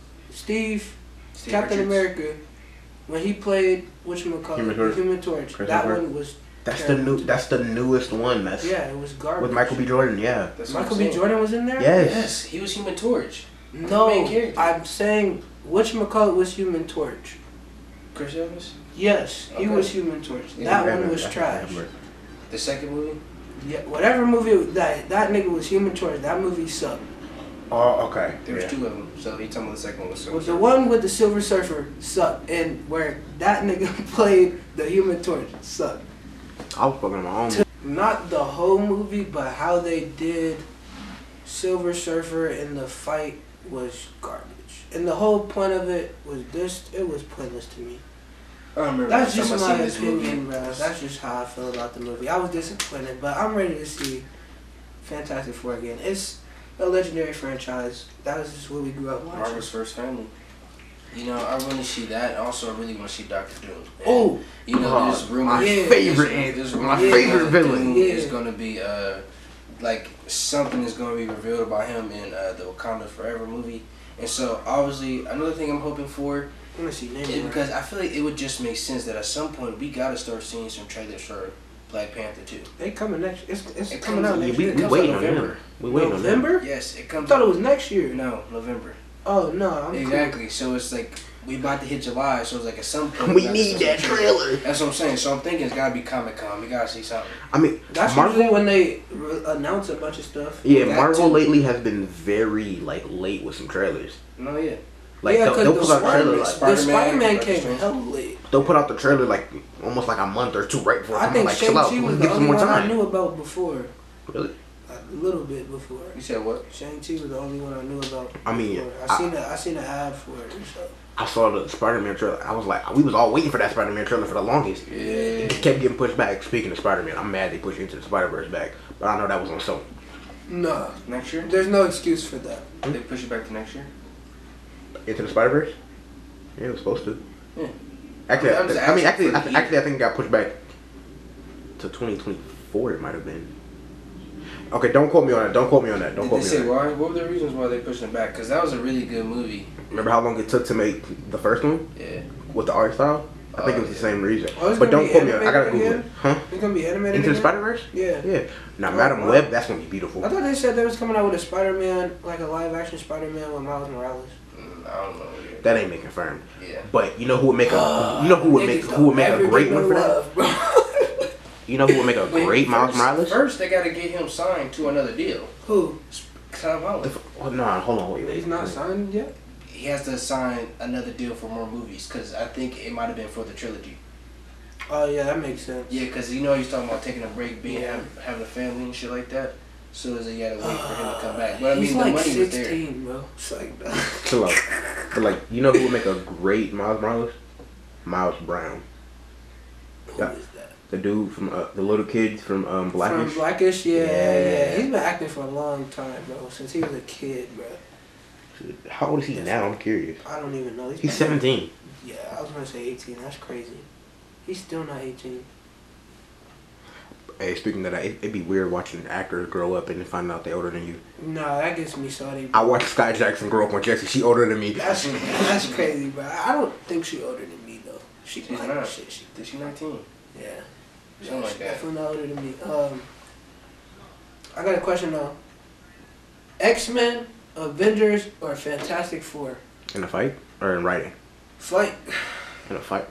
Steve, Steve Captain Richards. America, when he played whatchamacallit, Human the Torch. Human Torch, Chris that Hemsworth. one was That's the terrible new. to That's the newest one. That's me. Yeah, it was garbage. with Michael B. Jordan. Yeah. That's what Michael I'm B. saying. Jordan was in there. Yes. Yes, he was Human Torch. No, Main character. I'm saying whatchamacallit was Human Torch. Chris Evans. Yes, he Okay. was Human Torch. Yeah, that one was trash. The second movie. Yeah, whatever movie that that nigga was Human Torch. That movie sucked. Oh, okay. There was Yeah. two of them. So he talking about the second one was Silver Well, the Surfer. one with the Silver Surfer sucked, and where that nigga played the Human Torch sucked. I was fucking on my own. Not the whole movie, but how they did Silver Surfer in the fight was garbage. And the whole point of it was this. It was pointless to me. I remember That's the just time I my seen this opinion, movie. bro. That's just how I feel about the movie. I was disappointed, but I'm ready to see Fantastic Four again. It's a legendary franchise. That was just what we grew up watching. Marvel's first family. You know, I want to see that. Also, I really want to see Doctor Doom. And, Oh, you know, Oh, there's rumors. my Yeah. favorite, There's, there's my rumors favorite that villain. Doom Yeah. is going to be uh, like something is going to be revealed about him in uh, the Wakanda Forever movie. And so, obviously, another thing I'm hoping for I want to see is Namor. because I feel like it would just make sense that at some point we got to start seeing some trailers for Black Panther two. They coming next. It's it's It coming comes- out Yeah, next we year. we comes waiting out on November. them. We waiting on them. November? Yes, it I comes. thought it was next year. No, November. Oh no, I'm cool. Exactly. So it's like we about to hit July, so it's like at some point We gotta need see that some trailer. That's what I'm saying. So I'm thinking it's gotta be Comic Con. We gotta see something. I mean, That's Marvel. usually when they re- announce a bunch of stuff. Yeah, That Marvel too. lately has been very like late with some trailers. No, yeah. Like yeah, they'll, because they'll the put out Spider- trailers. Like, the Spider-Man, Spider-Man Doctor came Strange. hell late. they'll put out the trailer like almost like a month or two right before. I I'm think like, chill out. Shang-Chi was Give the some only more one I time. knew about before. Really? A little bit before. You said what? Shang-Chi was the only one I knew about. I mean, before. I- I seen a, I seen an ad for it. So. I saw the Spider-Man trailer. I was like, we was all waiting for that Spider-Man trailer for the longest. Yeah. It just kept getting pushed back. Speaking of Spider-Man, I'm mad they pushed Into the Spider-Verse back, but I know that was on Sony. No, Next year? there's no excuse for that. They push it back to next year? Into the Spider-Verse? Yeah, it was supposed to. Yeah. Actually, I was I, I mean, asking actually, for I, the actually, I think it got pushed back to twenty twenty-four. It might have been. Okay, don't quote me on that. Don't quote me on that. Don't Did quote they me say on that. why? What were the reasons why they pushed it back? Because that was a really good movie. Remember how long it took to make the first one Yeah. with the art style? I think Oh, it was the yeah. same reason. Oh, it's But gonna don't be quote me on it. I gotta animated Google it. again? Huh? It's gonna be animated. Into the again? Spider-Verse? Yeah. Yeah. Now, Oh, Madam wow. Web, that's gonna be beautiful. I thought they said they was coming out with a Spider-Man, like a live-action Spider-Man with Miles Morales. Mm, I don't know. Yeah. That ain't been confirmed. Yeah. But you know who would make a you know who would make who would make a great one for that? that? You know who would make a Wait, great Miles first- Morales? First, they gotta get him signed to another deal. Who? Tom Holland. Oh, no, hold on, wait, wait. He's not signed yet. He has to sign another deal for more movies because I think it might have been for the trilogy. Oh yeah, that makes sense. Yeah, because you know he's talking about taking a break, being Yeah. having, having a family and shit like that. So is he had to wait for him to come back. But I He's mean, like the money was there. sixteen, bro. It's like Chill out. But like, you know who would make a great Miles Morales? Miles Brown, who Yeah. is that? the dude from uh, the little kid from um, Blackish. From Blackish, yeah, yeah, Yeah. He's been acting for a long time, bro. Since he was a kid, bro. How old is he now? I'm curious. I don't even know. He's probably- seventeen. Yeah, I was gonna say eighteen. That's crazy. He's still not eighteen. Hey, speaking of that, it, it'd be weird watching actors grow up and then find out they're older than you. Nah, that gets me salty. I watched Sky Jackson grow up on Jesse. She older than me. That's that's crazy, bro. I don't think she older than me though. She She's might. not. Shit, she, Is she nineteen? yeah. Something like She's that. definitely not older than me. Um, I got a question though. X-Men, Avengers, or Fantastic Four? In a fight or in writing? Fight. In a fight.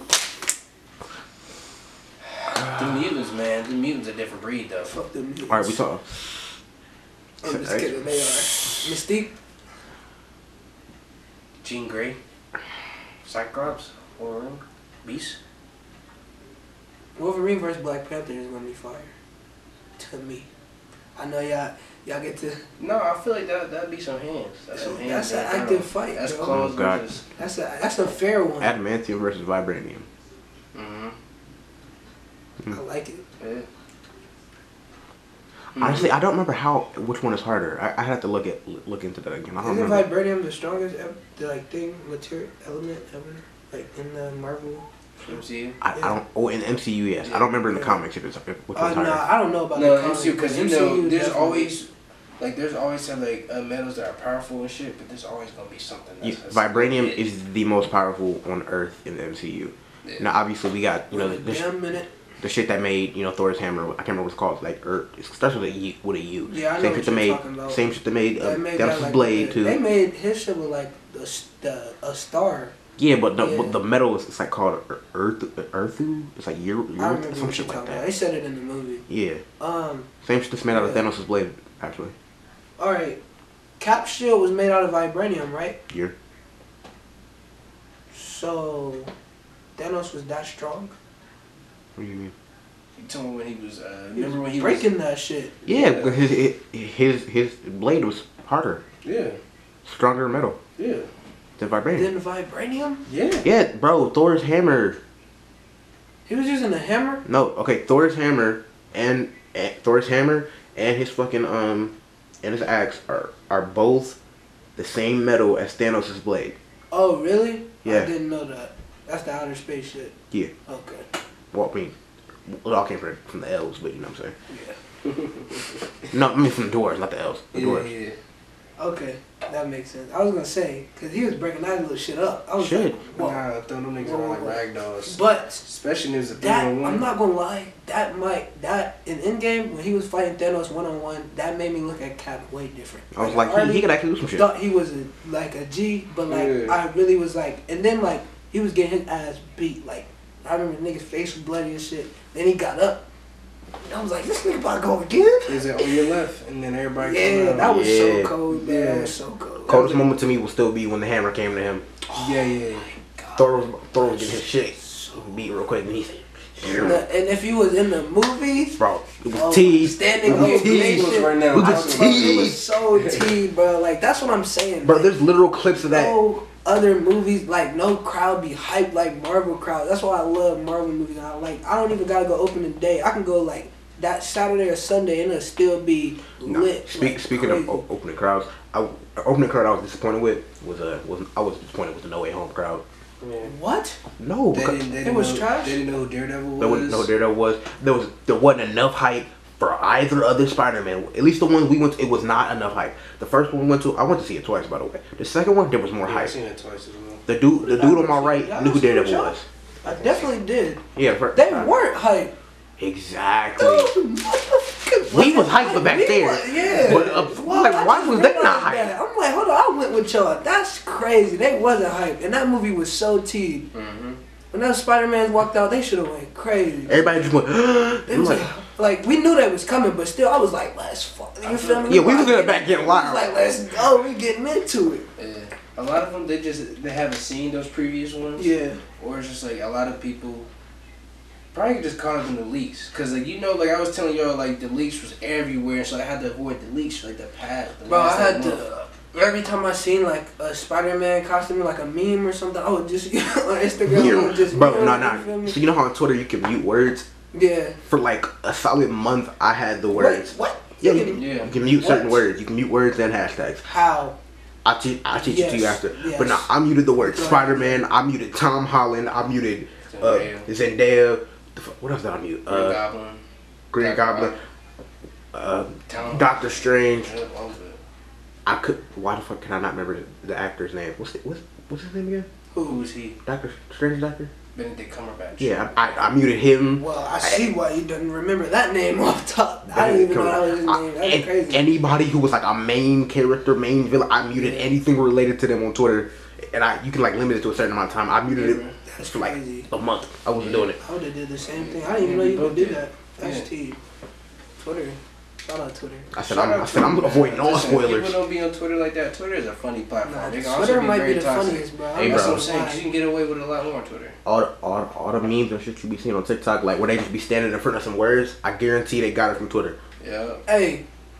The mutants, man. The mutants a different breed, though. Fuck them. All right, we saw. I'm just kidding. They are. Mystique. Jean Grey, Cyclops, Wolverine, Beast. Wolverine versus Black Panther is gonna be fire. To me. I know y'all y'all get to. No, I feel like that that'd be some hands. That's some hands. That's an down. active fight. That's bro. claws Oh, God. versus. That's a that's a fair one. Adamantium versus vibranium. Mm-hmm. I like it. Yeah. Honestly, I don't remember how which one is harder. I, I have to look at look into that again. I don't Isn't remember. vibranium the strongest ev- the, like thing material element ever like in the Marvel? M C U. I, I don't. Oh, in M C U, yes. I don't remember in the Yeah. comics if it's if, which Oh one's no, harder. I don't know about No, the M C U comics, because you but know M C U there's definitely- always like there's always some like uh, metals that are powerful and shit, but there's always gonna be something. Yeah, That's, that's vibranium it. is the most powerful on Earth in the M C U. Yeah. Now, obviously, we got you know the, the, sh- damn minute. the shit that made you know Thor's hammer. I can't remember what it's called. Like Earth. It starts with a U. With a U. Yeah, I know Same what shit that you're made. talking about. Same shit that made. They Uh, made that that was like Blade the- too. They made his shit with like the, s- the a star. Yeah, but the Yeah. but the metal is it's like called Ear- Earth Earthu. It's like Euro, I remember some what shit you're like talking about. that. They said it in the movie. Yeah, Um. same shit that's made out of Yeah. Thanos' blade actually. All right. Cap shield was made out of vibranium, right? Yeah. So Thanos was that strong. What do you mean? You told me when he was. Uh, He was remember when he breaking that shit. Yeah, Yeah. because his his his blade was harder, was? Yeah. stronger metal Yeah. than vibranium. Then vibranium. Yeah. Yeah, bro, Thor's hammer. He was using a hammer. No, okay, Thor's hammer and, and Thor's hammer and his fucking um and his axe are are both the same metal as Thanos' blade. Oh really? Yeah. I didn't know that. That's the outer space shit. Yeah. Okay. Well, I mean, it all came from from the elves, but you know what I'm saying. Yeah. No, I mean from the dwarves, not the elves. The Yeah. dwarves. Yeah. Okay, that makes sense. I was gonna say because he was breaking that little shit up. I was Shit. like, whoa. Nah, throw them niggas around like rag dolls. But Especially if it's a three that on one. I'm not gonna lie, that might that in Endgame when he was fighting Thanos one on one, that made me look at Cap way different. I was like, he, already he could actually do some shit. thought he was a, like a G, but like Yeah. I really was like, and then like he was getting his ass beat. Like I remember the nigga's face was bloody and shit. Then he got up. And I was like, this nigga about to go again. Is it on your left? And then everybody come Yeah, out. that was Yeah. so cold, man. That Yeah. was so cold. Coldest moment to me will still be when the hammer came to him. Yeah, yeah, yeah. God. Thor was Thor was getting his shit beat real quick, and he said, And, the- and if he was in the movies, "Bro, it was oh, teased. standing It was ovation. teased. right now. It was Bro, it was teased. so T, bro. Like that's what I'm saying. Bro, like, there's literal clips of that. no other movies, like no crowd be hyped like Marvel crowd. That's why I love Marvel movies. I like. I don't even gotta go opening day. I can go like that Saturday or Sunday and it'll still be No. lit. Speak, like, speaking crazy. of o- opening crowds, I, opening crowd I was disappointed with was uh was I was disappointed with the No Way Home crowd. Yeah. What? No, They because didn't, they It didn't was know, trash? They didn't know who Daredevil was. there was no Daredevil was there was there wasn't enough hype for either other Spider-Man. At least the ones we went to, it was not enough hype. The first one we went to, I went to see it twice by the way. The second one there was more Yeah, I've hype. seen it twice as well. The dude the dude on my right Y'all knew who seen it, Daredevil y'all? was. I definitely did. Yeah, for, They weren't hyped. exactly. Motherfuckers We was wasn't hyped back We there. was- Yeah. But, uh, Well, like, I why just was they not realized hyped? that. I'm like, hold on, I went with y'all. That's crazy. They wasn't hyped, and that movie was so teed. Mm-hmm. When those Spider-Mans walked out, they should have went crazy. Everybody just went. It I'm was like, like, like we knew that was coming, but still, I was like, let's fuck. You feel me? yeah, we was in the like, back getting we wild. was like, let's go. We getting into it. Yeah. A lot of them, they just they haven't seen those previous ones. Yeah. Or it's just like a lot of people probably just caught up in the leaks. Because, like, you know, like I was telling y'all, like, the leaks was everywhere. So I had to avoid the leaks for, like, the past. The Bro, I last, like, had month. to. Every time I seen like a Spider-Man costume, like a meme or something, I would just on Instagram. I would just bro, meme no, it, you feel no. me? So you know how on Twitter you can mute words? Yeah. For like a solid month, I had the Wait, words. what? Yeah, You you, can- Yeah. you can mute certain What? words. You can mute words and hashtags. How? I'll teach, I'll teach it to you Yes, after. yes. But now I muted the word Go ahead. Spider-Man. I muted Tom Holland. I muted uh, Zendaya. Zendaya. The fu- What else did I mute? Green Uh, Goblin. Green Doctor Goblin. Uh, Talon. Doctor Strange. Yeah, all of it. I could. Why the fuck can I not remember the, the actor's name? What's the, what's what's his name again? Who is he? Doctor Strange Doctor. Benedict Cumberbatch. Yeah, I, I, I muted him. Well, I see why you didn't remember that name off top. I didn't even know that was his I- name. That's an- crazy. Anybody who was like a main character, main villain, I muted Yeah. anything related to them on Twitter, and I you can like limit it to a certain amount of time. I muted it That's for like crazy. a month. I wasn't Yeah. doing it. I would have did the same thing. I didn't even know Yeah, you we could do both that. That's Yeah. T. Twitter. Shout out Twitter. I said Shout I'm, I out said I'm Twitter, avoiding man. all Listen, spoilers. People don't be on Twitter like that. Twitter is a funny platform. Nah, It can also Twitter be might very be the toxic. funniest, bro. Hey, That's bro. what I'm saying. 'cause you can get away with it a lot more on Twitter. All the, all, all the memes and shit you be seeing on TikTok, like where they just be standing in front of some words, I guarantee they got it from Twitter. Yeah. Hey,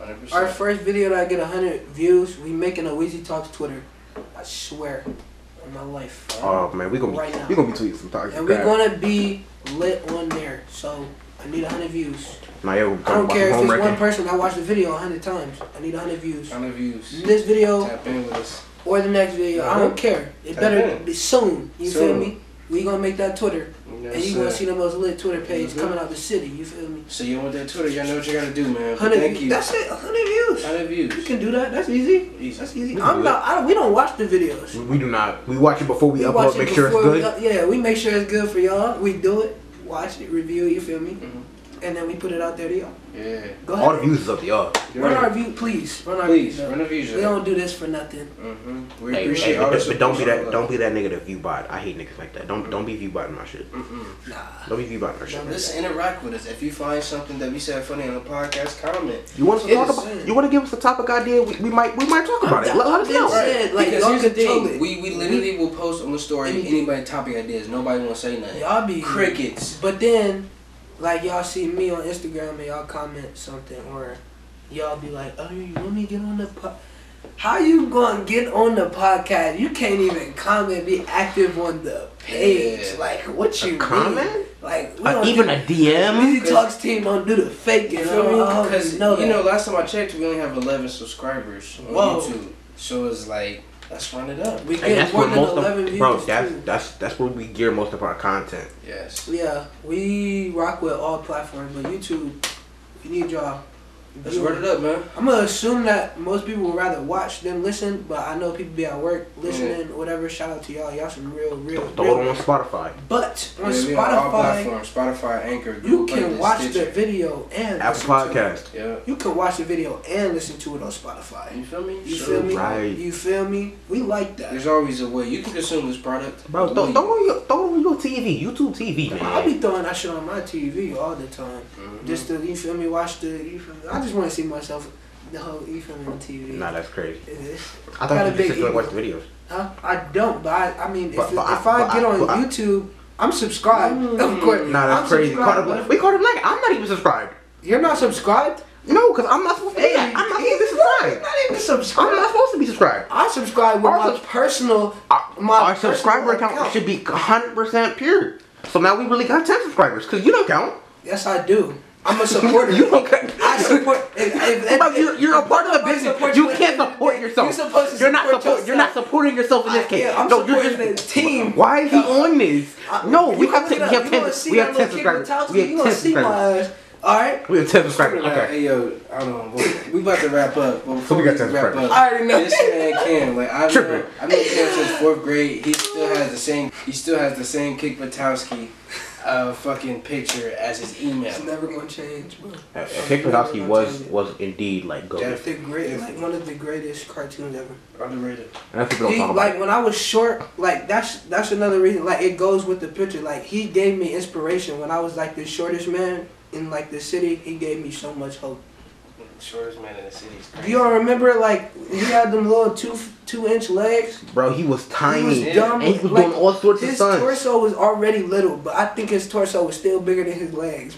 one hundred Our percent. first video that I get one hundred views, we making a Weezy Talks Twitter. I swear on my life. Oh man, we gonna be, Right now. we gonna be tweeting some toxic And we're crap. gonna be lit on there. So I need one hundred views. Nah, yo, I don't care if home it's wrecking. one person that watched the video one hundred times. I need one hundred views. one hundred views. This video Tap in with us. or the next video, I don't care. It Tap better in. be soon. You Soon. feel me? We gonna make that Twitter. Yes, And you gonna sir. see the most lit Twitter page Mhm. coming out the city. You feel me? So you want that Twitter? Y'all know what you gotta do, man. one hundred Thank views. you. That's it. one hundred views. one hundred views. You can do that. That's easy. Easy. That's easy. We can I'm do not. I, we don't watch the videos. We do not. We watch it before we, We upload. watch it Make sure it's before good. we, yeah, we make sure it's good for y'all. We do it, watch it, review it. You feel me? Mhm. And then we put it out there to y'all. Yeah. Go ahead. All the views is up to y'all. You're Run right. our view, please. Run our Please, views. run the views. We don't do this for nothing. Mm-hmm. We Hey, appreciate hey, all but, the but don't be support, that. all Don't love. be that nigga that view bot. I hate niggas like that. Don't don't be view botting my shit. Mm-mm. Nah. Don't be view botting our shit. No, Just interact with us. If you find something that we said funny on the podcast, comment. You want us to Hit talk us about? in. You want to give us a topic idea? We, we might we might talk about it. Let, let us I'm know. down. Said, like, because y'all here's the control thing. it. We, we literally will post on the story Anything. anybody topic ideas. Nobody won't say nothing. Y'all be Crickets. But then, like y'all see me on Instagram and y'all comment something, or y'all be like, "Oh, you want me to get on the po-" How you gonna get on the podcast? You can't even comment, be active on the page. Yeah. Like, what you A mean? comment? Like, we Uh, don't even do- a D M? Weezy Talks team don't do the fake. You You know, feel me? I Because already know you know, that. last time I checked, we only have eleven subscribers on Whoa. YouTube. So it's like, let's run it up. we And get that's more where than most eleven of views bro. That's too. that's that's where we gear most of our content. Yes. Yeah, we rock with all platforms, but YouTube, we need y'all. Let's run it up, man. I'm gonna assume that most people would rather watch than listen, but I know people be at work listening, whatever. Shout out to y'all, y'all some real, real, Throw it real. on Spotify, But on Yeah, we on all Spotify, platforms. Spotify, Anchor, you Google can Play, watch Stitcher. the video and Apple listen to it. Podcast. Yeah. You can watch the video and listen to it on Spotify. You feel me? You So, feel me? Right. You feel me? We like that. There's always a way. You can consume this product. Bro, the throw, way throw you- on your throw on your T V, YouTube T V, I'll man. be throwing that shit on my T V all the time. Mhm. Just to, you feel me, watch the, you feel me? I just want to see myself, the whole, you feel me, on T V. Nah, that's crazy. It is. I Got a thought you big just sit there and ego. watch the videos. Huh? I don't, but I, I mean, if, But- but if I- I, but get I- on but I- YouTube, I'm subscribed. Mm. Of course. Nah, that's I'm crazy. subscribed, Carter but Black. We Carter Black. I'm not even subscribed. You're not subscribed? No, cause I'm not supposed to be. Hey, I'm not supposed to be you're subscribed. not even I'm subscribed. not supposed to be subscribed. I subscribe with Our my subs- personal, Our, my our personal subscriber account, should be one hundred percent pure. So now we really got ten subscribers. Cause you don't count. Yes, I do. I'm a supporter. You don't count. I support. If, if, if, But you're, you're a part of the if I business. support You in can't anything, support yourself. You're supposed to You're not support support. You're not yourself. supporting yourself in this I- case. yeah, I'm no, you're supporting just. the team. Why is he on this? I- No, you we gonna have ten. look We it have up. You ten. gonna see We that have ten little kid subscribers. with We You have gonna ten see my subscribers. ass. All right. We have ten subscribers. Nah, Okay. Hey yo, I don't know. We- We about to wrap up. But before we got ten wrap subscribers. up, I already know. this man Cam, like I've Tripping. known, I've known Cam since fourth grade. He still has the same. He still has the same Kick Patowski, uh, fucking picture as his email. It's never gonna change, bro. Uh, Kick Patowski was was indeed like go. Jeff- The great, like one of the greatest cartoons ever. Underrated. And that's people don't He, talk about. like when I was short, like that's that's another reason. Like it goes with the picture. Like he gave me inspiration when I was like the shortest man in like the city. He gave me so much hope. Shortest man in the city. is Do crazy. y'all remember like he had them little two two inch legs? Bro, he was He tiny. was Yeah. dumb. And he was like, doing all sorts of his stunts. torso was already little, but I think his torso was still bigger than his legs.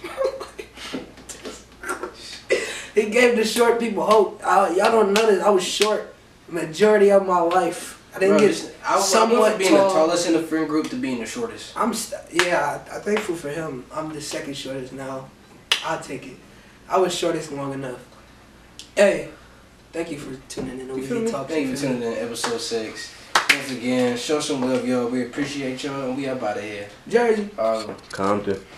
He gave the short people hope. I, y'all don't know this. I was short majority of my life. I didn't Bro, get listen, I, I went somewhat from being tall. the tallest in the friend group to being the shortest. I'm st- yeah. I, I'm thankful for him. I'm the second shortest now. I'll take it. I was shortest long enough. Hey, thank you for tuning in to You feel Weezy me? Talks. Thank you You for feel me? tuning in to episode six. Once again, show some love, y'all. We appreciate y'all, and we up out of here. Jersey. Um, Compton.